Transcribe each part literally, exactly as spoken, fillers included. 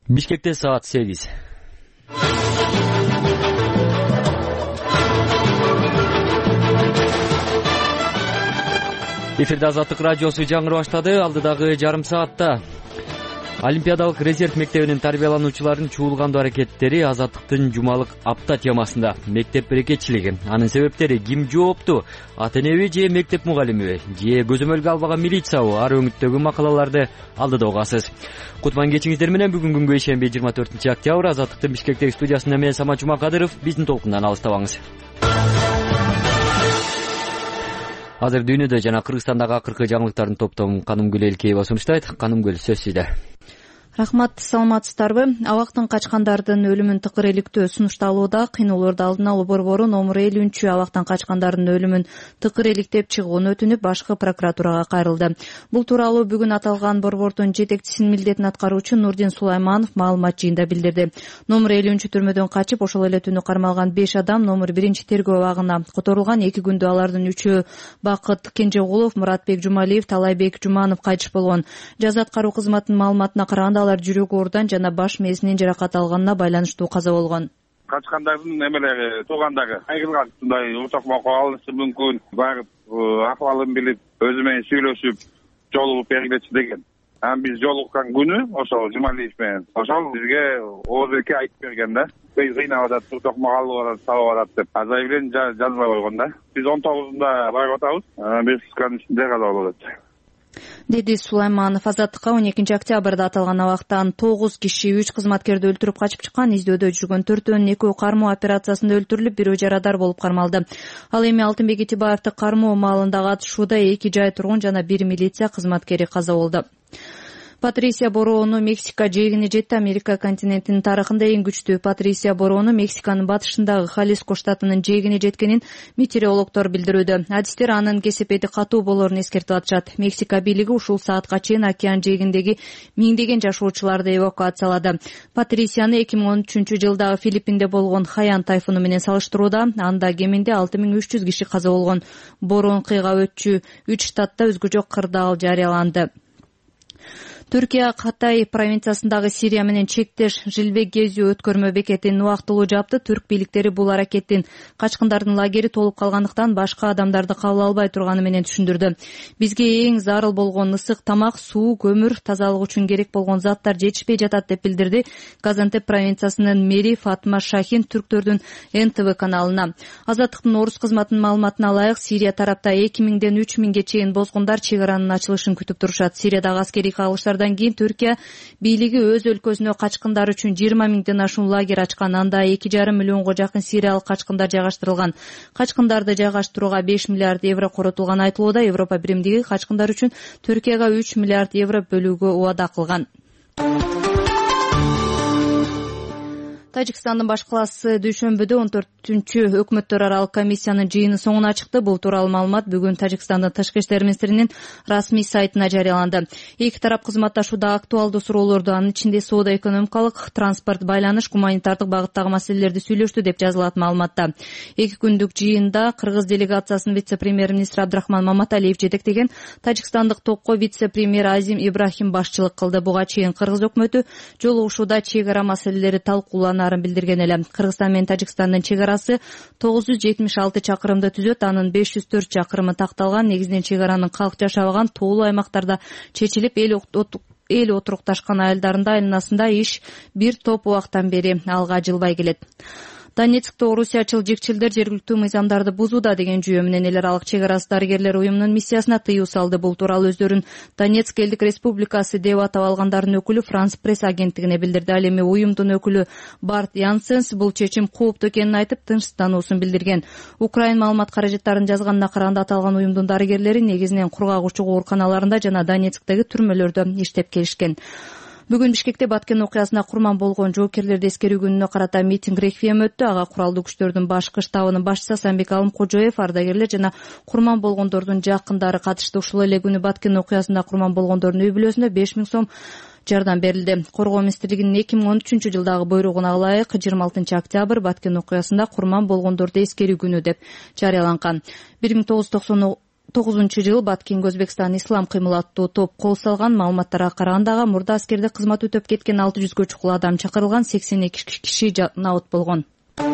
Бишкекте саат сегиз. Эфирде Азаттык радиосу жаңыры баштады. Алдыдагы жарым саатта Олимпиадалык резерв мектебинин тарбиялануучуларынын чуулгандуу аракеттери Азаттыктын жумалык апта темасында. Мектеп берекетчилиги, анын себептери ким жоопту? Ата-энеби же мектеп мугалимиби же көзөмөлгө албаган милициябы? Ар өңүттөгү макалаларды алдыда угасыз. Кутман кечиңиздер менен бүгүн күнгө ишемби жыйырма төртүнчү октябрь Азаттыктын Бишкектеги студиясында мен Самат Жумакадыров. Биздин толкундан алыстабаңыз. Азыр дүйнөдө жана Кыргызстандагы акыркы жаңылыктардын топтомун Канымгүл Элкеева сунуштайт. Канымгүл, сөз сизде. Рахмат, саламатсыздарбы? Абактан качкандардын өлүмүн тыкыр иликтөө сунушталууда. Кыйноолорду алдын алуу борбору номер элүүнчү абактан качкандардын өлүмүн тыкыр иликтеп чыгууну өтүнүп, башкы прокуратурага кайрылды. Бул тууралуу бүгүн аталган борбордун жетекчисинин милдетин аткаруучу Нурдин Сулайманов маалымат жыйында билдирди. Номер элүүнчү түрмөдөн качып, ошол эле түнү кармалган беш адам номер биринчи тергөө абагына которулган. Эки күндө алардын үчөө Бакыт Кенжегулов, Муратбек Жумалиев, Талайбек Жуманов кайтыш болгон. Жаза аткаруу кызматынын маалыматына караганда алар жүрөк оорудан жана баш мээсинен жаракат алганына байланыштуу каза болгон. Качкандардын эмелери туугандары кайрылган, ушундай утак макал алышы мүмкүн, барып акыбалын билип, өзү менен сүйлөшүп, жолугуп бергилечи деген. Анан биз жолуккан күнү ошол Жумалиев менен ошол бизге Оозбекке айтып берген да. Биз кыйнап атат, утак макалы барат, сабап атат деп. Заявление жазбай койгон да. Биз он тогузунда барып атабыз. беш сутканын ичинде каза болот. Деди Сулайманов. Азаттыкка он экинчи октябрда аталган абактан тогуз киши үч кызматкерди өлтүрүп качып чыккан. Издөөдө жүргөн төртөөнүн экөө кармоо операциясында өлтүрүлүп, бирөө жарадар болуп кармалды. Ал эми Алтынбек Итибаевди кармоо маалында катышууда эки жай тургун жана бир милиция кызматкери каза болду. Патрисия бороону Мексика жээгине жетти. Америка континентинин тарыхында эң күчтүү Патрисия бороону Мексиканын батышындагы Халиско штатынын жээгине жеткенин метеорологдор билдирүүдө. Адистер анын кесепети катуу болоорун эскертип атышат. Мексика бийлиги ушул саатка чейин океан жээгиндеги миңдеген жашоочуларды эвакуациялады. Патрисияны эки миң он үчүнчү жылдагы Филиппинде болгон Хаян тайфуну менен салыштырууда. Анда кеминде алты миң үч жүз киши каза болгон. Бороон кыйга өтчү үч штатта өзгөчө кырдаал жарыяланды. Түркия Катай провинциясындагы Сирия менен чектеш Жилбек Гезүү өткөрмө бекетин убактылуу жапты. Түрк бийликтери бул аракеттин качкындардын лагери толуп калгандыктан башка адамдарды кабыл албай турганы менен түшүндүрдү. Бизге эң зарыл болгон ысык тамак, суу, көмүр, тазалык үчүн керек болгон заттар жетишпей жатат деп билдирди Газантеп провинциясынын мэри Фатма Шахин түрктөрдүн Эн Тэ Вэ каналына. Азаттыктын орус кызматынын маалыматына ылайык, Сирия тарапта эки миңден үч миңге чейин бозгундар чек аранын ачылышын күтүп турушат. Сириядагы аскерий кагылыштар кийин Түркия бийлиги өз өлкөсүнө качкындар үчүн жыйырма миңден ашуун лагерь ачкан. Анда эки жарым миллионго жакын сириялык качкындар жайгаштырылган. Качкындарды жайгаштырууга беш миллиард евро коротулган айтылууда. Европа биримдиги качкындар үчүн Түркияга үч миллиард евро бөлүүгө убада кылган. Тажикстандын баш калаасы дүйшөмбүдө он төртүнчү өкмөттөр аралык комиссиянын жыйыны соңуна чыкты. Бул тууралуу маалымат бүгүн Тажикстандын тышкы иштер министринин расмий сайтына жарыяланды. Эки тарап кызматташууда актуалдуу суроолорду, анын ичинде соода-экономикалык, транспорт, байланыш, гуманитардык багыттагы маселелерди сүйлөштү деп жазылат маалыматта. Эки күндүк жыйында Кыргыз делегациясынын вице-премьер-министри Абдрахман Маматалиев жетектеген тажикстандык топко вице-премьер Азим Ибрахим башчылык кылды. Буга чейин Кыргыз өкмөтү жолугушууда чек ара маселелери талкууланарын билдирген эле. Кыргызстан менен Тажикстандын чек арасы тогуз жүз жетимиш алты чакырымды түзөт. Анын беш жүз төрт чакырымы такталган. Негизинен чек аранын калк жашабаган тоолуу аймактарда чечилип, эл эл отурукташкан айылдарында айланасында иш бир топ убактан бери алга жылбай келет. Донецкте орусиячыл жикчилдер жергиликтүү мыйзамдарды бузууда деген жүйө менен эл аралык чек арасы дарыгерлер уюмунун миссиясына тыюу салды. Бул тууралуу өздөрүн Донецк элдик республикасы деп атап алгандардын өкүлү Франс пресс агенттигине билдирди. Ал эми уюмдун өкүлү Барт Янсенс бул чечим кооптуу экенин айтып, тынчсыздануусун билдирген. Украин маалымат каражаттарын жазганына караганда аталган уюмдун дарыгерлери негизинен кургак ооруканаларында жана Донецктеги түрмөлөрдө иштеп келишкен. Бүгүн Бишкекте Баткен окуясына курман болгон жоокерлерди эскерүү күнүнө карата митинг реквием өттү. Ага куралдуу күчтөрдүн башкы штабынын башчысы Санбек Алымкожоев, ардагерлер жана курман болгондордун жакындары катышты. Ушул эле күнү Баткен окуясында курман болгондордун үй бүлөсүнө беш миң сом жардам берилди. Коргоо министрлигинин эки миң он үчүнчү жылдагы буйругуна ылайык жыйырма алтынчы октябрь Баткен окуясында курман болгондорду эскерүү күнү деп жарыяланган. бир миң тогуз жүз токсон тогузунчу жылы Баткен Өзбекстан ислам кыймыл аттуу топ кол салган. Маалыматтарга караганда мурда аскерде кызмат өтөп кеткен алты жүзгө чукул адам чакырылган, сексен эки киши набыт болгон.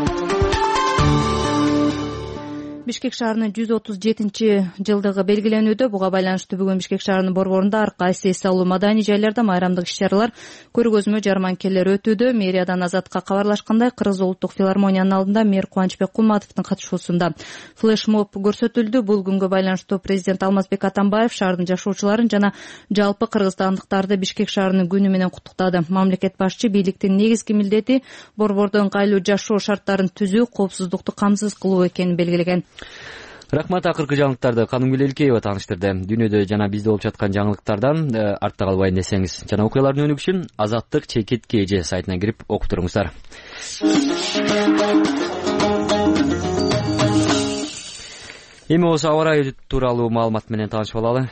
Бишкек шаарынын жүз отуз жетинчи жылдыгы белгиленүүдө. Буга байланыштуу бүгүн Бишкек шаарынын борборунда ар кайсы эс алуу маданий жайларда майрамдык иш-чаралар, көргөзмө, жарманкелер өтүүдө. Мэриядан Азатка кабарлашкандай, Кыргыз улуттук филармониянын алдында мэр Кубанычбек Кулматовдун катышуусунда флешмоб көрсөтүлдү. Бул күнгө байланыштуу президент Алмазбек Атамбаев шаардын жашоочуларын жана жалпы кыргызстандыктарды Бишкек шаарынын күнү менен куттуктады. Мамлекет башчы бийликтин негизги милдети борбордо ыңгайлуу жашоо шарттарын түзүү, коопсуздукту камсыз кылуу экенин белгилеген. Рахмат. Акыркы жаңылыктарды Канымгүл Элкеева тааныштырды. Дүйнөдө жана бизде болуп жаткан жаңылыктардан артта калбайын десеңиз жана окуялардын өнүгүшүн Азаттык чекит кж сайтына кирип окуп туруңуздар. Эми болсо аба ырайы тууралуу маалымат менен таанышып алалы.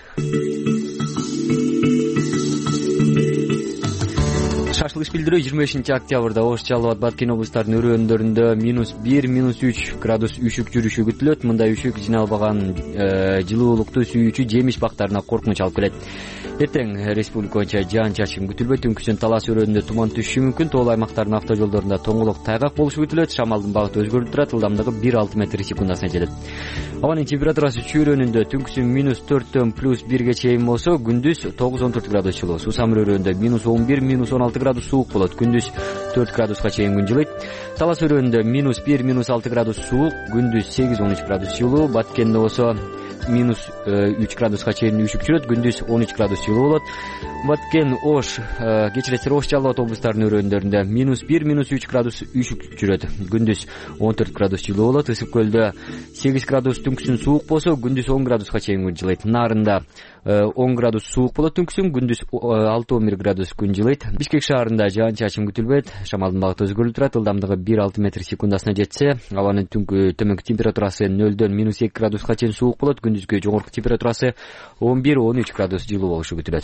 Шашлык билдирүү жыйырма бешинчи октябрда Ош, Жалал Абад, Баткен облустарынын өрөөндарында минус бир, минус үч градус үшүк жүрүшү күтүлөт. Мындай үшүк жиналбаган жылуулукту сүйүүчү жемиш бактарына коркунуч алып келет. Эртең республика боюнча жаан-чачын күтүлбөйт. Түнкүсүн Талас өрөөнүндө туман түшүшү мүмкүн. Тоол аймактардын автожолдорунда тоңголок тайгак болушу күтүлөт. Шамалдын багыты өзгөрүп турат. Ылдамдыгы бир алты метр секундасына жетет. Абанын температурасы чүйрөөнүндө түнкүсүн минус төрттөн плюс бирге чейин болсо, күндүз тогуз он төрт градус жылуу. Сусамыр өрөөнүндө минус он бир, минус он алты градус суук болот. Күндүз төрт градуска чейин күн жылыйт. Талас өрөөнүндө минус бир, минус алты градус суук, күндүз сегиз он үч градус жылуу. Баткенде болсо минус үч градуска чейин үшүк жүрөт, күндүз он үч градус жылуу болот. Баткен, Ош, кечиресиз Ош, Жалал Абад облустарынын өрөөндарында минус бир, минус үч градус үшүк жүрөт, күндүз он төрт градус жылуу болот. Ысык көлдө сегиз градус түнкүсүн суук болсо, күндүз он градуска чейин күн жылыйт. Нарында он градус суук болот түнкүсүн, күндүз алты он бир градус күн жылыйт. Бишкек шаарында жаан-чачын күтүлбөйт. Шамалдын багыты өзгөрүп турат. Ылдамдыгы бир алты метр секундасына жетсе, абанын түнкү төмөнкү температурасы нөлдөн минус эки градуска чейин суук болот. Күндүзгү жогорку температурасы он бир он үч градус жылуу болушу күтүлөт.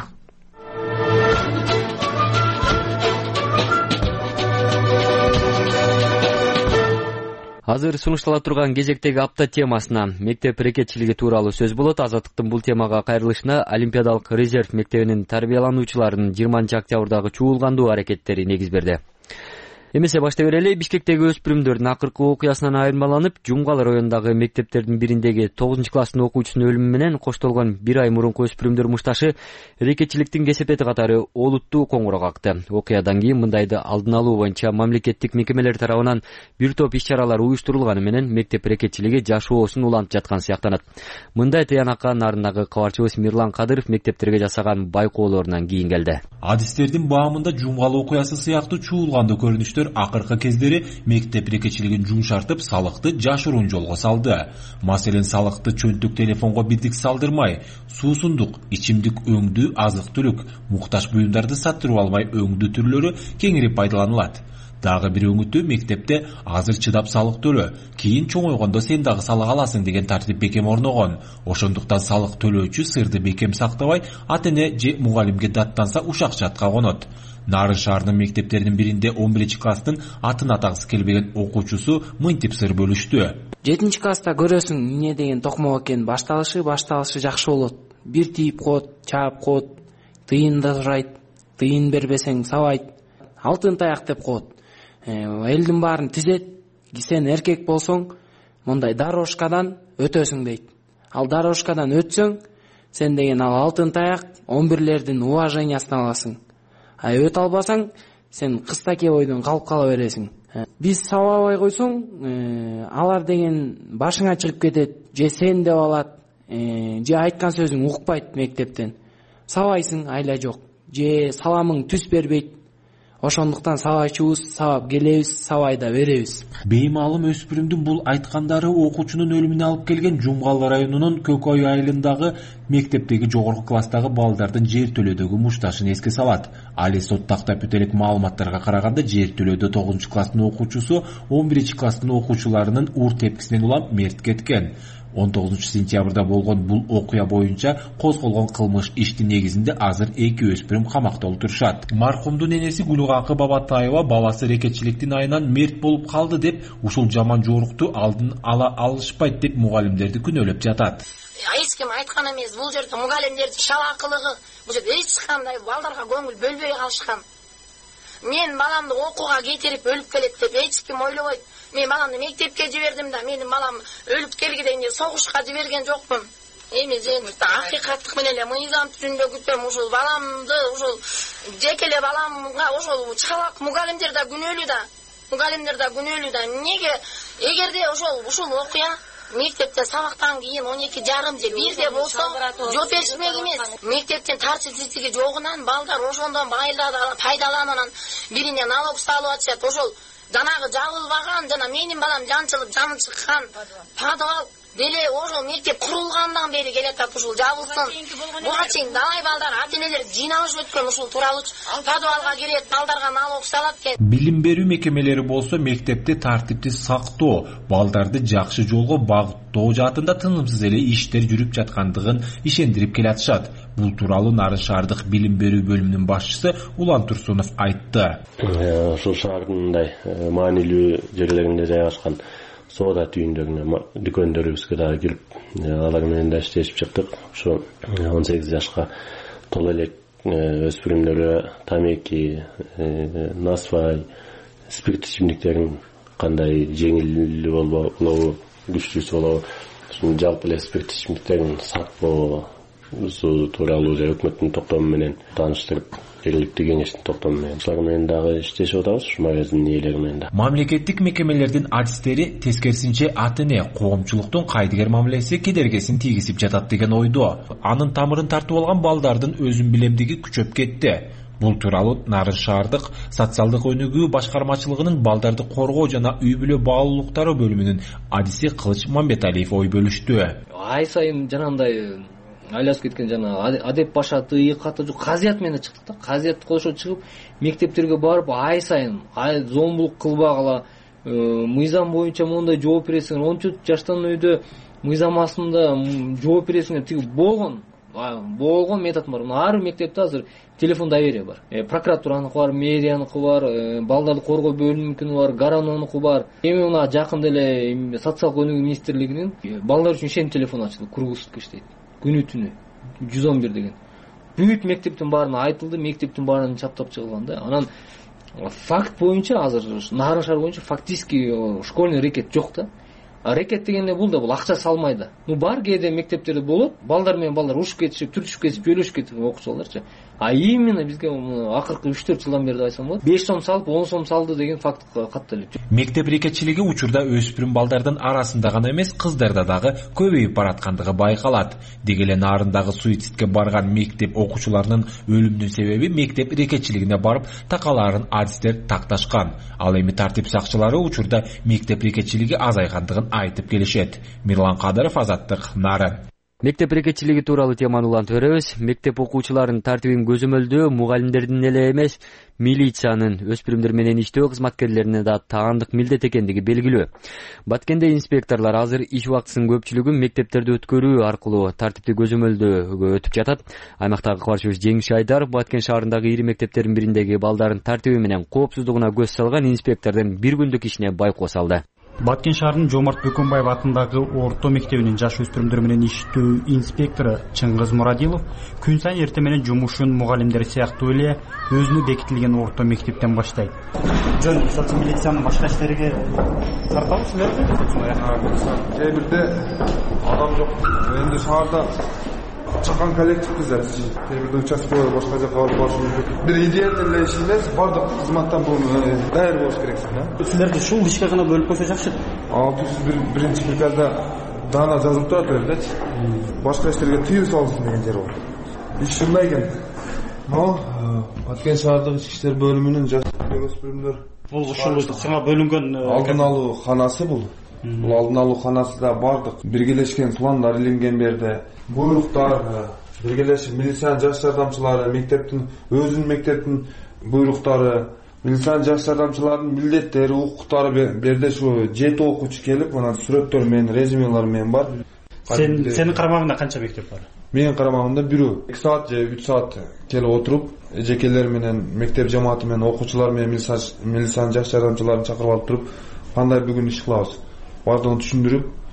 Азыр сунуштала турган кезектеги апта темасына, мектеп аракетчилиги тууралуу сөз болот. Азаттыктын бул темага кайрылышына Олимпиадалык резерв мектебинин тарбиялануучуларынын жыйырманчы октябрдагы чуулгандуу аракеттери негиз берди. Эмесе баштай берели. Бишкектеги өспүрүмдөрдүн акыркы окуясынан айырмаланып, Жумгал районундагы мектептердин бириндеги тогузунчу класстын окуучусунун өлүмү менен коштолгон бир ай мурунку өспүрүмдөр мушташы аракетчиликтин кесепети катары олуттуу коңгуроо какты. Окуядан кийин мындайды алдын алуу боюнча мамлекеттик мекемелер тарабынан бир топ иш-чаралар уюштурулганы менен мектеп аракетчилиги жашоосун улантып жаткан сыяктанат. Мындай тыянакка нарындагы кабарчыбыз Мирлан Кадыров мектептерге жасаган байкоолорунан кийин келди. Адистердин баамында Жумгал окуясы сыяктуу чуулгандуу көрүнүштөр акыркы кездери мектеп аракетчилигин жумшартып, салыкты жашыруун жолго салды. Маселен, салыкты чөнтүк телефонго бирдик салдырмай, суусундук, ичимдик өңдүү, азык-түлүк, муктаж буюмдарды сатырып алмай өңдүү түрлөрү кеңири пайдаланылат. Дагы бир өңүтү мектепте азыр чыдап салык төлө, кийин чоңойгондо сен дагы салык аласың деген тартип бекем орногон. Ошондуктан салык төлөөчү сырды бекем сактабай, ата-эне же мугалимге даттанса ушак жатка конот. Нарын шаарынын мектептеринин биринде он биринчи класстын атын атагысы келбеген окуучусу мынтип сыр бөлүштү. жетинчи класста көрөсүң эмне деген токмок экен, башталышы башталышы жакшы болот. Бир тийип коет, чаап коет, тыйында сурайт, тыйын бербесең сабайт, алтын таяк деп коет. Элдин баарын тизет, сен эркек болсоң, мындай дорожкадан өтөсүң дейт. Ал дорожкадан өтсөң, сен деген ал алтын таяк он бирлердин уважениясын аласың. А өтө албасаң, сен кыстаке бойдон калып кала бересиң. Биз сабабай койсоң, алар деген башыңа чыгып кетет, же сен деп алат, же айткан сөзүң укпайт мектептен. Сабайсың, айла жок, же саламың түс бербейт. Ошондуктан сабайчубуз, сабап келебиз, сабай да беребиз. Беймаалым өспүрүмдүн бул айткандары окуучунун өлүмүнө алып келген Жумгал районунун Көкөй айылындагы мектептеги жогорку класстагы балдардын жер төлөөдөгү мушташын эске салат. Али сот тактап өтөлүк маалыматтарга караганда, жер төлөөдө тогузунчу класстын окуучусу он биринчи класстын окуучуларынын ур тепкисинен улам мерт кеткен. он тогузунчу сентябрда болгон бул окуя боюнча козголгон кылмыш иштин негизинде азыр эки өспүрүм камакта отурушат. Маркумдун энеси Гүлганкы Бабатаева баласы аракетчиликтин айынан мерт болуп калды деп, ушул жаман жорукту алдын ала алышпайт деп мугалимдерди күнөөлөп жатат. эч ким айткан эмес. Бул жерде мугалимдердин шалакылыгы, бул жерде эч кандай балдарга көңүл бөлбөй калышкан. Мен баламды окууга кетирип өлүп келет деп эч ким ойлобойт. Мен баламды мектепке жибердим да, менин балам өлүп келгенден согушка жиберген жокмун. Эми акыйкаттык менен эле мыйзам түрүндө күтөм. Ушул баламды, ушул жекеле баламга ошол чалак мугалимдер да күнөөлүү да, мугалимдер да күнөөлүү да. Эмнеге эгерде ошол ушул окуя мектепте сабактан кийин он эки жарым же бирде болсо жооп беришмек эмес. Мектептин тартипсиздиги жогунан балдар ошондон пайдаланып бирине налог салып атышат. Ошол жанагы жабылбаган, жана менин балам жанчылып жаны чыккан подвал деле ошол мектеп курулгандан бери келатат. Ушул жабылсын. Буга чейин далай балдар ата-энелер жыйналышып өткөн ушул тууралуу подвалга кирет, балдарга налог салат экен. Билим берүү мекемелери болсо мектепти тартипти сактоо, балдарды жакшы жолго багыттоо жаатында тынымсыз эле иштер жүрүп жаткандыгын ишендирип келатышат. Бул тууралуу Нарын шаардык билим берүү бөлүмүнүн башчысы Улан Турсунов айтты. Ушул шаардын мындай маанилүү жерлеринде жайгашкан соода түйүндөрүнө, дүкөндөрүбүзгө дагы кирип, алар менен да иштешип чыктык. Ошо он сегиз жашка толо элек өспүрүмдөргө тамеки, насвай, спирт ичимдиктерин кандай жеңил болобу, күчтүүсү болобу, ушун жалпы эле спирт ичимдиктерин сатпоо тууралуу же өкмөттүн токтому менен тааныштырып, жергиликтүү кеңештин токтому менен ушулар менен дагы иштешип атабыз, ушу магазиндин ээлери менен да. Мамлекеттик мекемелердин адистери тескерисинче ата-эне коомчулуктун кайдыгер мамилеси кедергесин тийгизип жатат деген ойдо. Анын тамырын тартып алган балдардын өзүн билемдиги күчөп кетти. Бул тууралуу Нарын шаардык социалдык өнүгүү башкармачылыгынын балдарды коргоо жана үй бүлө баалуулуктары бөлүмүнүн адиси Кылыч Мамбеталиев ой бөлүштү. Ай сайын жанагындай айласып кеткен жана адеп башаты, ыйкаты жок казият менен чыктык да. Казиятты кошо чыгып мектептерге барып ай сайын зомбулук кылбагыла, мыйзам боюнча мондай жооп бересиңер, он төрт жаштан өйдө мыйзам астында жооп бересиңер. Тиги болгон болгон метод бар. Ар мектепте азыр телефон доверия бар. Прокуратураныкы бар, мэрияныкы бар, балдарды коргоо бөлүмүнүкү бар, гаранонуку бар. Эми мына жакында эле социалдык өнүгүү министрлигинин балдар үчүн ишен телефон ачылды, круглсутка иштейт. Күнү түнү жүз он бир деген. Бүт мектептин баарына айтылды, мектептин баарынан чаптап чыгылган да. Анан факт боюнча азыр Нарын шаар боюнча фактически школьный рекет жок да. Рекет дегенде бул да бул акча салмай да. Ну бар кээде мектептерде болот, балдар менен балдар урушуп кетишип, түртүшүп кетип, жөлөшүп кетип окуучуларчы. А именно бизге акыркы үч төрт жылдан бери айтсам болот, беш сом салып он сом салды деген факт катты эле. Мектеп рекетчилиги учурда өспүрүм балдардын арасында гана эмес, кыздарда дагы көбөйүп бараткандыгы байкалат. Деги эле Нарындагы суицидке барган мектеп окуучуларынын өлүмүнүн себеби мектеп рекетчилигине барып такалаарын адистер такташкан. Ал эми тартип сакчылары учурда мектеп рекетчилиги азайгандыгын айтып келишет. Мирлан Кадыров, Азаттык, Нарын. Мектеп рекетчилиги тууралуу теманы улантып беребиз. Мектеп окуучуларынын тартибин көзөмөлдөө мугалимдердин эле эмес, милициянын өспүрүмдөр менен иштөө кызматкерлерине да таандык милдет экендиги белгилүү. Баткенде инспекторлор азыр иш убактысынын көпчүлүгүн мектептерде өткөрүү аркылуу тартипти көзөмөлдөөгө өтүп жатат. Аймактагы кабарчыбыз Жеңиш Айдар Баткен шаарындагы ири мектептердин бириндеги балдардын тартиби менен коопсуздугуна көз салган инспектордун бир күндүк ишине байкоо салды. Баткен шаарынын Жомарт Бөкөнбаев атындагы орто мектебинин жаш өспүрүмдөр менен иштөө инспектору Чыңгыз Мурадилов күн сайын эртең менен жумушун мугалимдер сыяктуу эле өзүнө бекитилген орто мектептен баштайт. Жөн социал милициянын башка иштериге тартабызбы силерди? Кээ бирде адам жок. Эми шаарда чакан коллективбиз да. Кээ бирде участковый башка жака алып барышы мүмкүн. Бир идеялуу эле иш эмес, бардык кызматтан бул даяр болуш керексиң да. Силерди ушул ишке гана бөлүп койсо жакшы. алты жүз биринчи приказда дана жазылып турат эле. Башка иштерге тыюу салынсын деген жер бар. Иш ушундай экен. Но Баткен шаардык ички иштер бөлүмүнүн жаш өспүрүмдөр бул ушул сага бөлүнгөн алдын алуу канасы бул. Бул алдын алуу канасында бардык биргелешкен пландар илинген берде. Буйруктар, биргелешип милициянын жаш жардамчылары, мектептин өзүнүн мектептин буйруктары, милициянын жаш жардамчыларынын милдеттери, укуктары берде ушу жети окуучу келип, анан сүрөттөр менен, резюмелер менен бар. Сен сенин карамагыңда канча мектеп бар? Менин карамагымда бирөө. эки саат же үч саат келип отуруп, эжекелер менен, мектеп жамааты менен, окуучулар менен милициянын жаш жардамчыларын чакырып алып туруп, кандай бүгүн иш кылабыз? Бардыгын түшүндүрүп,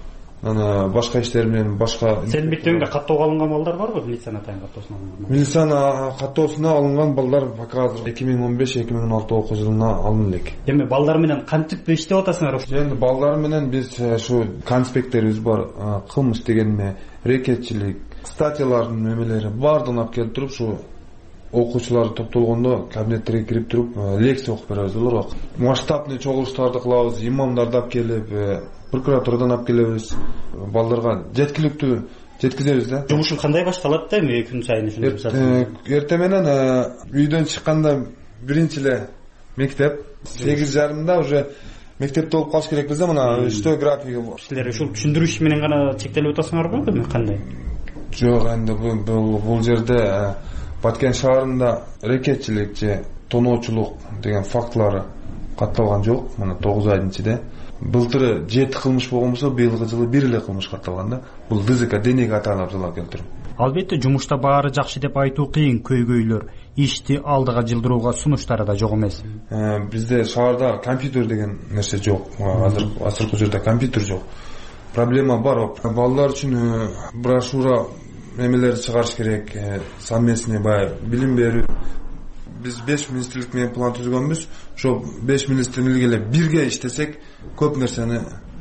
анан башка иштер менен башка. Сенин мектебиңде каттоого алынган балдар барбы? Милициянын атайын каттоосуна алынган? Милициянын каттоосуна алынган балдар пока азыр эки миң он беш эки миң он алты окуу жылына алынды элек. Эми балдар менен кантип иштеп атасыңар? Эми балдар менен биз ушу конспекттерибиз бар, кылмыш дегенме, рекетчилик, статьялардын немелери баардыгын алып келип туруп, ушу окуучулар топтолгондо кабинеттерге кирип туруп лекция окуп беребиз олорго. Масштабный чогулуштарды кылабыз, имамдарды алып келип, прокуратурадан алып келебиз, балдарга жеткиликтүү жеткизебиз да. Жумушуң кандай башталат да эми күн сайын ушундай? Эртең менен үйдөн чыкканда биринчи эле мектеп, сегиз жарымда уже мектепте болуп калыш керекпиз да, мына үчтө графиги бар. Силер ушул түшүндүрүү иши менен гана чектелип атасыңарбы, эми кандай? Жок, энди бул бул жерде Баткен шаарында рекетчилик же тоноочулук деген фактылары катталган жок. Мына тогуз айдын ичинде былтыры жети кылмыш болгон болсо, быйылкы жылы бир эле кылмыш катталган да. Бул ДЗК денеге аталып жалап келтирип. Албетте жумушта баары жакшы деп айтуу кыйын, көйгөйлөр, ишти алдыга жылдырууга сунуштары да жок эмес. Бизде шаарда компьютер деген нерсе жок. Азыр азыркы жерде компьютер жок. Проблема бар. Балдар үчүн брошюра эмелерди чыгарыш керек, совместный баягы билим берүү. Биз беш министрлик менен план түзгөнбүз. Ошо беш министрлик эле бирге иштесек, көп нерсени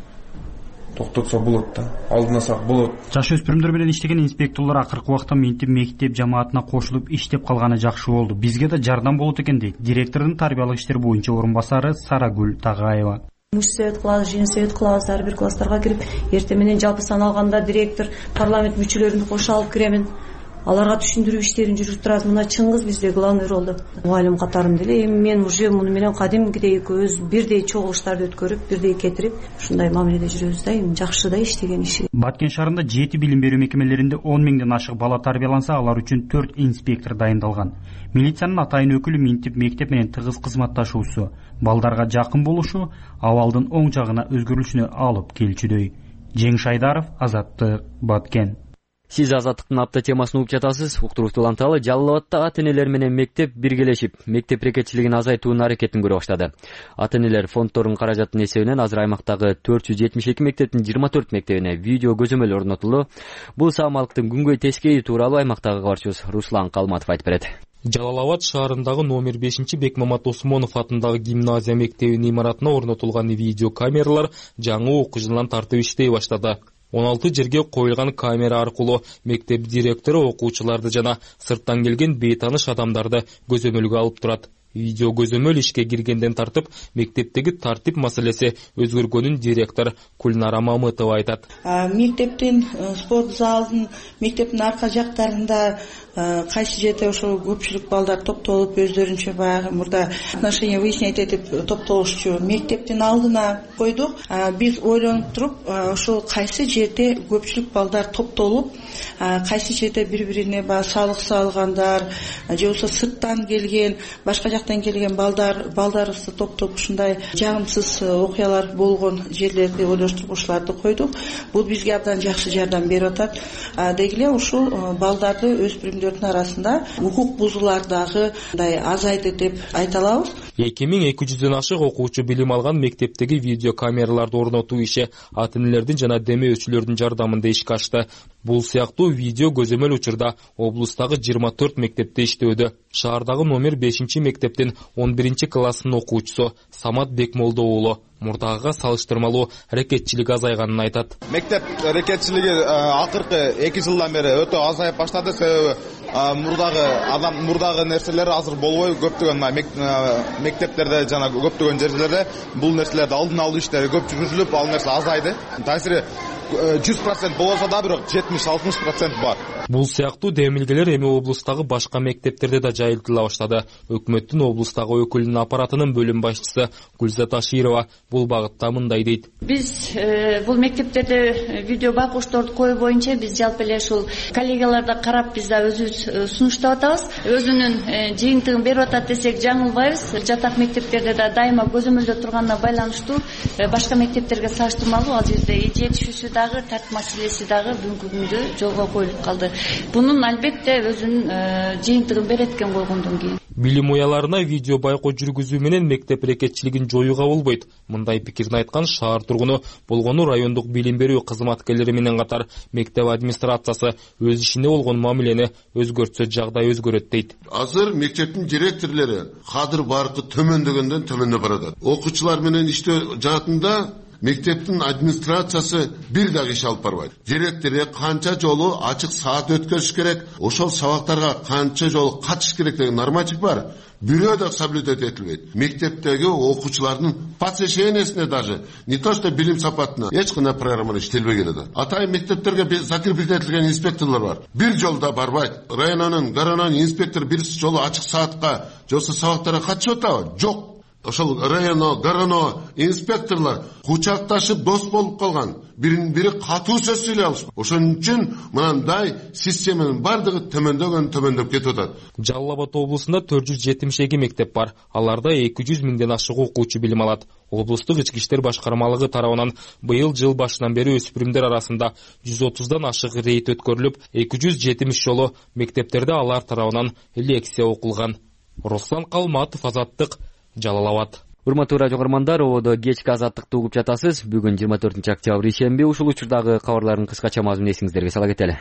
токтотсо болот да, алдынасак болот. Жаш өспүрүмдөр менен иштеген инспекторлор акыркы убакта мынтип мектеп жамаатына кошулуп иштеп калганы жакшы болду. Бизге да жардам болот экен дейт директордун тарбиялык иштер боюнча орун басары Сарагүл Тагаева. Муш совет кылабыз, жин совет кылабыз, ар бир класстарга кирип, эртең менен жалпы сан алганда директор, парламент мүчөлөрүн кошо алып киремин. Аларга түшүндүрүү иштерин жүрүп турабыз. Мына Чыңгыз бизде главный ролду мугалим катарында эле. Эми мен уже муну менен кадимгидей экөөбүз бирдей чогулуштарды өткөрүп, бирдей кетирип, ушундай мамиледе жүрөбүз да. Эми жакшы да иштеген иши. Баткен шаарында жети билим берүү мекемелеринде он миңден ашык бала тарбияланса, алар үчүн төрт инспектор дайындалган. Милициянын атайын өкүлү минтип мектеп менен тыгыз кызматташуусу, балдарга жакын болушу абалдын оң жагына өзгөрүлүшүнө алып келчүдөй. Жеңиш Айдаров, Азаттык, Баткен. Сиз Азаттыктын апта темасын угуп жатасыз. Уктуруктуу уланталы Жалал Абадта ата-энелер менен мектеп биргелешип, мектеп рекетчилигин азайтуунун аракетин көрө баштады. Ата-энелер фонддордун каражатынын эсебинен азыр аймактагы төрт жүз жетимиш эки мектептин жыйырма төрт мектебине видео көзөмөл орнотулду. Бул саамалыктын күнгөй тескейи тууралуу аймактагы кабарчыбыз Руслан Калматов айтып берет. Жалал Абад шаарындагы номер бешинчи Бекмамат Осмонов атындагы гимназия мектебинин имаратына орнотулган видео камералар жаңы окуу жылынан тартып иштей баштады. он алты жерге коюлган камера аркылуу мектеп директору окуучуларды жана сырттан келген бейтаныш адамдарды көзөмөлгө алып турат. Видео көзөмөл ишке киргенден тартып мектептеги тартип маселеси өзгөргөнүн директор Кулнара Мамытова айтат. Мектептин спорт залдын, мектептин арка жактарында кайсы жерде ошо көпчүлүк балдар топтолуп өздөрүнчө баягы мурда отношение выяснять этип топтолушчу мектептин алдына койдук. Биз ойлонуп туруп, ошол кайсы жерде көпчүлүк балдар топтолуп, кайсы жерде бири-бирине баягы салык салгандар же болбосо сырттан келген, башка жактан келген балдар, балдарыбызды топтоп ушундай жагымсыз окуялар болгон жерлерди ойлоштуруп ушуларды койдук. Бул бизге абдан жакшы жардам берип атат. Деги эле ушул балдарды өспүрүмдөрдүн арасында укук бузуулар дагы азайды деп айта алабыз. эки миң эки жүздөн ашык окуучу билим алган мектептеги видео камераларды орнотуу иши ата-энелердин жана демөөчүлөрдүн жардамында ишке ашты. Бул сыяктуу видео көзөмөл учурда облустагы жыйырма төрт мектепте иштөөдө. Шаардагы номер бешинчи мектептин он биринчи класснын окуучусу Самат Бекмолдо уулу мурдагыга салыштырмалуу рекетчилик азайганын айтат. Мектеп рекетчилиги акыркы эки жылдан бери өтө азайып баштады. Себеби мурдагы адам мурдагы нерселер азыр болбой, көптөгөн мектептерде жана көптөгөн жерлерде бул нерселерди алдын алуу иштери көп жүргүзүлүп, ал нерсе азайды. Таасири жүз процент болсо да бирок жетимиш алтымыш процент бар. Бул сыяктуу демилгелер эми облустагы башка мектептерде да жайылтыла баштады. Өкмөттүн облустагы өкүлүнүн аппаратынын бөлүм башчысы Гүлзат Аширова бул багытта мындай дейт. Биз бул мектептерде видео байкошторду коюу боюнча биз жалпы эле ушул коллегаларда карап биз да өзүбүз сунуштап атабыз. Өзүнүн жыйынтыгын берип атат десек жаңылбайбыз. Жатак мектептерде да дайыма көзөмөлдө турганына байланыштуу башка мектептерге салыштырмалуу ал жерде жетишүүсү дагы тартип маселеси дагы бүгүнкү күндө жолго коюлуп калды. Бунун албетте өзүнүн жыйынтыгын берет экен койгондон кийин. Билим уяларына видео байкоо жүргүзүү менен мектеп рекетчилигин жоюуга болбойт. Мындай пикирин айткан шаар тургуну болгону райондук билим берүү кызматкерлери менен катар мектеп администрациясы өз ишине болгон мамилени өзгөртсө жагдай өзгөрөт дейт. Азыр мектептин директорлору кадыр баркы төмөндөгөндөн төмөндөп баратат. Окуучулар менен иштөө жаатында мектептин администрациясы бир дагы иш алып барбайт. Директору канча жолу ачык саат өткөрүш керек, ошол сабактарга канча жолу катыш керек деген норматив бар. Бирөө да соблюдать этилбейт. Мектептеги окуучулардын посещениесине даже не то что билим сапатына эч кандай программа иштелбеген да. Атайын мектептерге закрепить этилген инспекторлор бар. Бир жолда барбайт. Районунун, гаранын инспектор бир жолу ачык саатка жолсо сабактарга катышып атабы? Жок. Ошол районо, гарано инспекторлар кучакташып дос болуп калган. Бирин бири катуу сөз сүйлөй алышпайт. Ошон үчүн мындай системанын бардыгы төмөндөгөн төмөндөп кетип атат. Жалал Абад облусунда төрт жүз жетимиш эки мектеп бар. Аларда эки жүз миңден ашык окуучу билим алат. Облустук ички иштер башкармалыгы тарабынан быйыл жыл башынан бери өспүрүмдөр арасында жүз отуздан ашык рейд өткөрүлүп, эки жүз жетимиш жолу мектептерде алар тарабынан лекция окулган. Руслан Калматов, Азаттык, Жалал Абад. Урматтуу радио көрөрмандар, ободо кечки азаттыкты угуп жатасыз. Бүгүн жыйырма төртүнчү октябрь ишемби. Ушул учурдагы кабарлардын кыскача мазмунун эсиңиздерге сала кетели.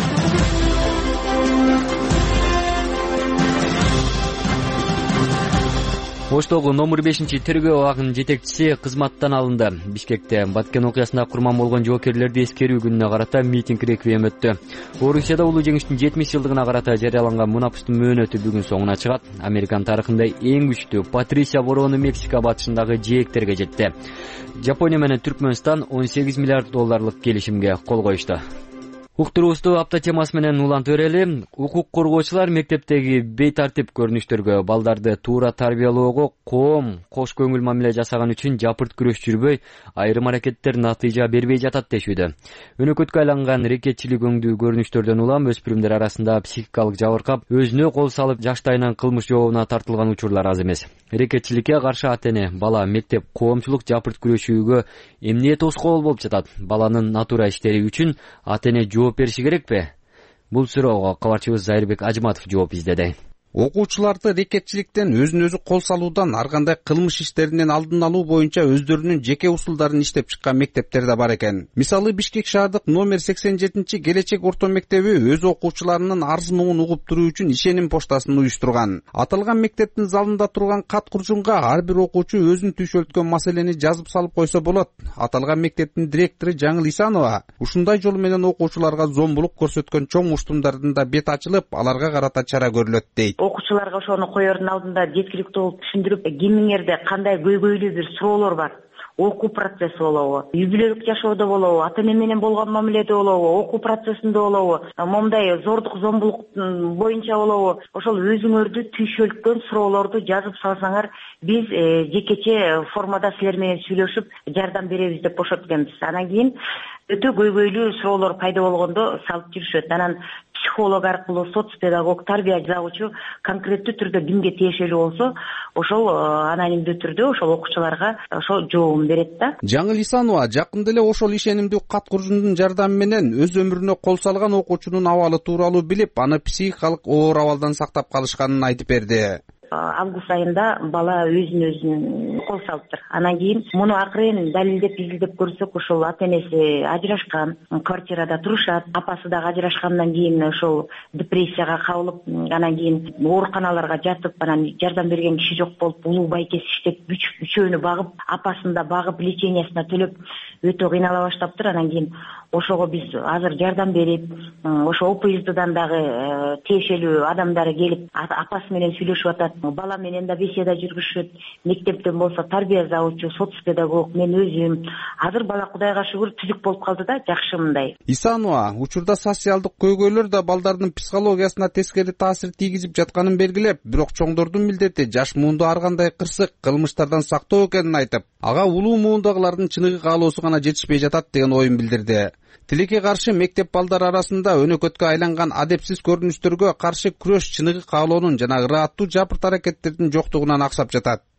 Оштогу номер бешинчи тергөө абагынын жетекчиси кызматтан алынды. Бишкекте Баткен окуясында курман болгон жоокерлерди эскерүү күнүнө карата митинг реквием өттү. Орусияда улуу жеңиштин жетимиш жылдыгына карата жарыяланган мунапустун мөөнөтү бүгүн соңуна чыгат. Американ тарыхында эң күчтүү Патрисия бороону Мексика батышындагы жээктерге жетти. Жапония менен Түркмөнстан он сегиз миллиард долларлык келишимге кол коюшту. Уктуруубузду апта темасы менен улантып берели. Укук коргоочулар мектептеги бейтартип көрүнүштөргө, балдарды туура тарбиялоого коом кош көңүл мамиле жасаган үчүн жапырт күрөш жүрбөй, айрым аракеттер натыйжа бербей жатат дешүүдө. Өнөкөткө айланган рекетчилик өңдүү көрүнүштөрдөн улам өспүрүмдөр арасында психикалык жабыркап, өзүнө кол салып жаштайынан кылмыш жообуна тартылган учурлар аз эмес. Рекетчиликке каршы ата-эне, бала мектеп коомчулук жапырт күрөшүүгө эмне тоскоол болуп жатат? Баланын натура иштери үчүн ата-эне жооп бериши керекпи? Бул суроого кабарчыбыз Зайырбек Ажматов жооп издеди. Окуучуларды рекетчиликтен өзүн өзү кол салуудан ар кандай кылмыш иштеринен алдын алуу боюнча өздөрүнүн жеке усулдарын иштеп чыккан мектептер да бар экен. Мисалы Бишкек шаардык номер сексен жетинчи Келечек орто мектеби өз окуучуларынын арыз муңун угуп туруу үчүн ишеним поштасын уюштурган. Аталган мектептин залында турган кат куржунга ар бир окуучу өзүн түйшөлткөн маселени жазып салып койсо болот. Аталган мектептин директору Жаңыл Исанова ушундай жол менен окуучуларга зомбулук көрсөткөн чоң уштумдардын да бет ачылып, аларга карата чара көрүлөт дейт. Окуучуларга ошону коердун алдында жеткиликтүү болуп түшүндүрүп, кимиңерде кандай көйгөйлүү бир суроолор бар. Окуу процесси болобу, үй-бүлөлүк жашоодо болобу, ата-эне менен болгон мамиледе болобу, окуу процессинде болобу, момундай зордук зомбулук боюнча болобу, ошол өзүңөрдү түйшөлткөн суроолорду жазып салсаңар, биз жекече формада силер менен сүйлөшүп жардам беребиз деп бошот экенбиз. Анан кийин өтө көйгөйлүү суроолор пайда болгондо салып жүрүшөт. Анан психолог аркылуу, соцпедагог, тарбия жазуучу конкреттүү түрдө кимге тиешелүү болсо, ошол анонимдүү түрдө ошол окуучуларга ошол жообун берет да. Жаңыл Исанова жакында эле ошол ишенимдүү кат куржундун жардамы менен өз өмүрүнө кол салган окуучунун абалы тууралуу билип, аны психикалык оор абалдан сактап калышканын айтып берди. Август айында бала өзүн өзүн кол салыптыр. Анан кийин муну акырын далилдеп изилдеп көрсөк, ошол ата-энеси ажырашкан, квартирада турушат, апасы дагы ажырашкандан кийин ошол депрессияга кабылып, анан кийин ооруканаларга жатып, анан жардам берген киши жок болуп, улуу байкеси иштеп, үчөөнү багып, апасын да багып, лечениясына төлөп өтө кыйнала баштаптыр. Анан кийин ошого биз азыр жардам берип, ошо ОПИЗДан дагы тиешелүү адамдары келип, апасы менен сүйлөшүп атат. Бала менен да беседа жүргүзүшөт. Мектептен болсо тарбия жазуучу, соцпедагог, мен өзүм. Азыр бала Кудайга шүгүр түзүк болуп калды да, жакшы мындай. Исанова учурда социалдык көйгөйлөр да балдардын психологиясына тескери таасир тийгизип жатканын белгилеп, бирок чоңдордун милдети жаш муунду ар кандай кырсык кылмыштардан сактоо экенин айтып, ага улуу муундагылардын чыныгы каалоосу гана жетишпей жатат деген оюн билдирди. Тилекке каршы мектеп балдары арасында өнөкөткө айланган адепсиз көрүнүштөргө каршы күрөш чыныгы каалоонун жана ырааттуу жапырт аракеттердин жоктугунан аксап жатат.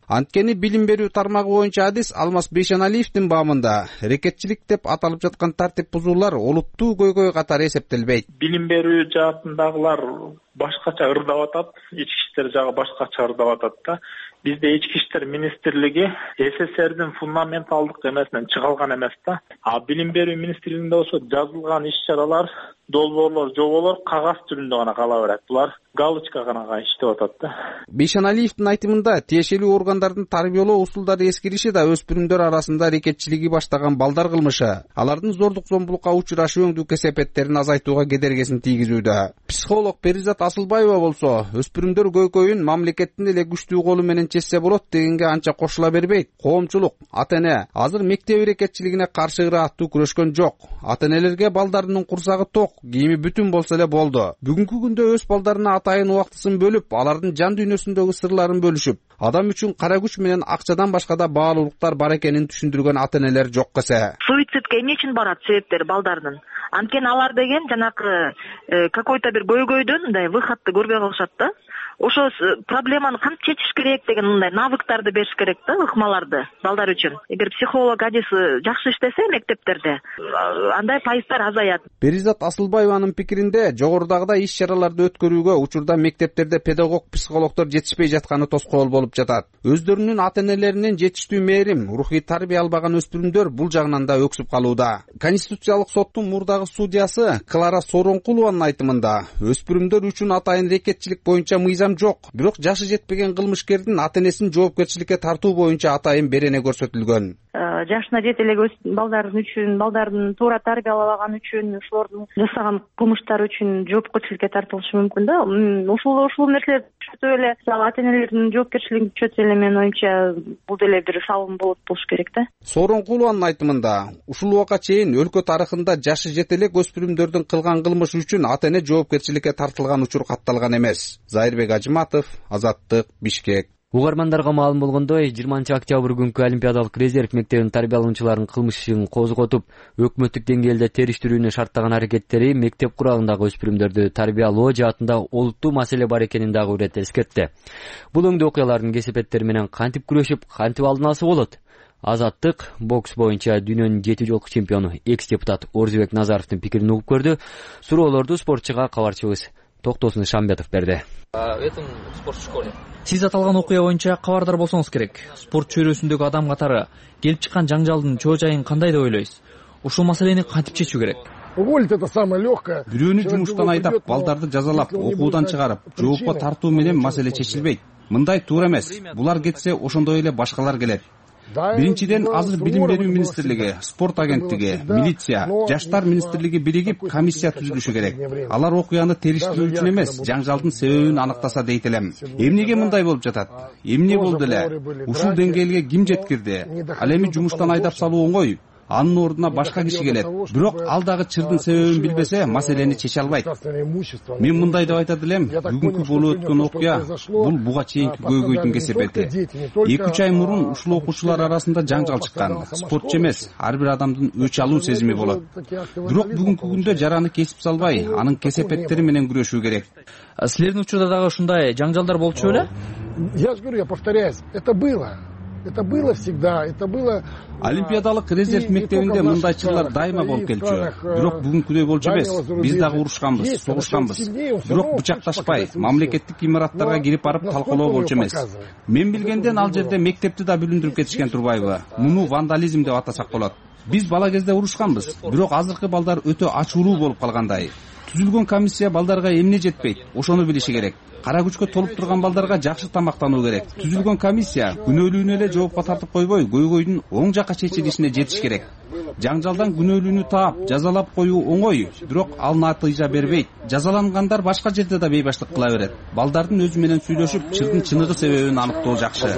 Анткени билим берүү тармагы боюнча адис Алмаз Бейшеналиевдин баамында рекетчилик деп аталып жаткан тартип бузуулар олуттуу көйгөй катары эсептелбейт. Билим берүү жаатындагылар башкача ырдап атат, ички иштер жагы башкача ырдап атат да. Бизде ички иштер министрлиги СССРдин фундаменталдык эмесинен чыгалган эмес да. А билим берүү министрлигинде болсо жазылган иш-чаралар, долбоорлор, жоболор кагаз түрүндө гана кала берет. Булар галочка гана иштеп атат да. Бейшеналиевдин айтымында тиешелүү органдардын тарбиялоо усулдары эскириши да өспүрүмдөр арасында рекетчилиги баштаган балдар кылмышы, алардын зордук зомбулукка учурашы өңдүү кесепеттерин азайтууга кедергесин тийгизүүдө. Психолог Перизат Асылбаева болсо, өспүрүмдөр көйкөйүн мамлекеттин эле күчтүү колу менен чечсе болот дегенге анча кошула бербейт. Коомчулук, ата-эне азыр мектеп рекетчилигине каршы ырааттуу күрөшкөн жок. Ата-энелерге балдарынын курсагы ток, кийими бүтүн болсо эле болду. Бүгүнкү күндө өз балдарына атайын убактысын бөлүп, алардын жан дүйнөсүндөгү сырларын бөлүшүп, адам үчүн кара күч менен акчадан башка да баалуулуктар бар экенин түшүндүргөн ата-энелер жок эсе. Суицидке эмне үчүн барат себептери балдардын? Анткени алар деген жанакы какой-то бир көйгөйдөн мындай выходты көрбөй калышат да. Ошо проблеманы кантип чечиш керек деген мындай навыктарды бериш керек да, ыкмаларды балдар үчүн. Эгер психолог адиси жакшы иштесе мектептерде, андай пайыздар азаят. Перизат Асылбаеванын пикиринде, жогорудагыдай иш-чараларды өткөрүүгө учурда мектептерде педагог, психологдор жетишпей жатканы тоскоол болуп жатат. Өздөрүнүн ата-энелеринен жетиштүү мээрим, рухий тарбия албаган өспүрүмдөр бул жагынан да өксүп калууда. Конституциялык соттун мурдагы судьясы Клара Сооронкулованын айтымында, өспүрүмдөр үчүн атайын рекетчилик боюнча мыйзам жок, бирок жашы жетпеген кылмышкердин ата-энесин жоопкерчиликке тартуу боюнча атайын берене көрсөтүлгөн. Жашына жете элек балдардын үчүн, балдардын туура тарбиялабаган үчүн, ошолордун жасаган кылмыштары үчүн жоопкерчиликке тартылышы мүмкүн да. Ушул ушул нерселер күчөтүп эле, ата-энелердин жоопкерчилигин күчөтүп эле менин оюмча бул деле бир салым болот болуш керек да. Сооронкулованын айтымында, ушул убакка чейин өлкө тарыхында жашы жете элек өспүрүмдөрдүн кылган кылмышы үчүн ата-эне жоопкерчиликке тартылган учур катталган эмес. Зайырбек Ажыматов, Азаттык, Бишкек. Угармандарга маалым болгондой, жыйырманчы октябрь күнкү Олимпиадалык резерв мектебинин тарбиялануучуларынын кылмышын козготуп, өкмөттүк деңгээлде териштирүүнү шарттаган аракеттери мектеп курагындагы өспүрүмдөрдү тарбиялоо жаатында олуттуу маселе бар экенин дагы ирет эскертти. Бул өңдүү окуялардын кесепеттери менен кантип күрөшүп, кантип алдын алса болот? Азаттык бокс боюнча дүйнөнүн жети жолку чемпиону, экс-депутат Орзубек Назаровдун пикирин угуп көрдү. Суроолорду спортчуга кабарчыбыз Токтосун Шамбетов берди. Сиз аталган окуя боюнча кабардар болсоңуз керек. Спорт чөйрөсүндөгү адам катары келип чыккан жаңжалдын чоо жайын кандай деп ойлойсуз? Ушул маселени кантип чечүү керек? Бирөөнү жумуштан айдап, балдарды жазалап, окуудан чыгарып, жоопко тартуу менен маселе чечилбейт. Мындай туура эмес. Булар кетсе, ошондой эле башкалар келет. Биринчиден, азыр билим берүү министрлиги, спорт агенттиги, милиция, жаштар министрлиги биригип комиссия түзүлүшү керек. Алар окуяны териштирүү үчүн эмес, жаңжалдын себебин аныктаса дейт элем. Эмнеге мындай болуп жатат? Эмне болду эле? Ушул деңгээлге ким жеткирди? Ал эми жумуштан айдап салуу оңой. Анын ордуна башка киши келет. Бирок ал дагы чырдын себебин билбесе, маселени чече албайт. Мен мындай деп айтат элем, бүгүнкү болуп өткөн окуя бул буга чейинки көйгөйдүн кесепети. эки үч ай мурун ушул окуучулар арасында жаңжал чыккан. Спортчу эмес, ар бир адамдын өч алуу сезими болот. Бирок бүгүнкү күндө жараны кесип салбай, анын кесепеттери менен күрөшүү керек. Силердин учурда дагы ушундай жаңжалдар болчу беле? Я же говорю, я повторяюсь, это было. Это было всегда, это было. Олимпиадалык резерв мектебинде мындай чырлар дайыма болуп келчү. Бирок бүгүнкүдөй болчу эмес. Биз дагы урушканбыз, согушканбыз. Бирок бычакташпай, мамлекеттик имараттарга кирип барып талкалоо болчу эмес. Мен билгенден ал жерде мектепти да бүлүндүрүп кетишкен турбайбы? Муну вандализм деп атасак болот. Биз бала кезде урушканбыз, бирок азыркы балдар өтө ачуулуу болуп калгандай. Түзүлгөн комиссия балдарга эмне жетпейт, ошону билиши керек. Кара күчкө толуп турган балдарга жакшы тамактануу керек. Түзүлгөн комиссия күнөөлүүнү эле жоопко тартып койбой, көйгөйдүн оң жакка чечилишине жетиш керек. Жаңжалдан күнөөлүүнү таап, жазалап коюу оңой, бирок ал натыйжа бербейт. Жазалангандар башка жерде да бейбаштык кыла берет. Балдардын өзү менен сүйлөшүп, чырдын чыныгы себебин аныктоо жакшы.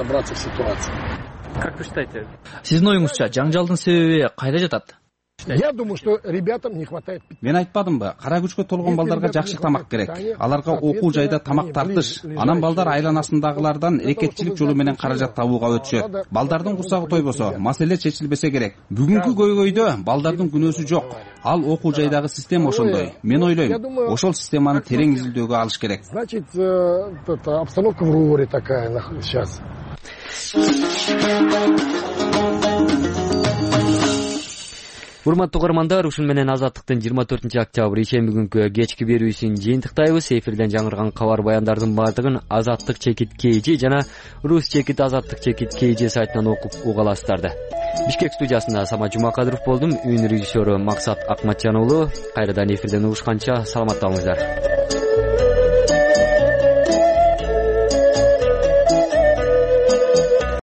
Как вы считаете? Сиздин оюңузча, жаңжалдын себеби кайда жатат? Я думаю, что ребятам не хватает. Мен айтпадымбы, кара күчкө толгон балдарга жакшы тамак керек. Аларга окуу жайда тамак тартыш. Анан балдар айланасындагылардан рекетчилик жолу менен каражат табууга өтүшөт. Балдардын курсагы тойбосо, маселе чечилбесе керек. Бүгүнкү көйгөйдө балдардын күнөөсү жок. Ал окуу жайдагы система ошондой. Мен ойлойм, ошол системаны терең изилдөөгө алыш керек. Значит, обстановка в Руоре такая сейчас. урматтуу угармандар, ушун менен Азаттыктын жыйырма төртүнчү октябрь ишемби күнкү кечки берүүсүн жыйынтыктайбыз. Эфирден жаңырган кабар баяндардын баардыгын Азаттык чекит kg жана Рус чекит Азаттык чекит kg сайтынан окуп уга аласыздар. Бишкек студиясында Самат Жумакадыров болдум. Үн режиссеру Максат Акматжан уулу. Кайрадан эфирден угушканча саламатта болуңуздар.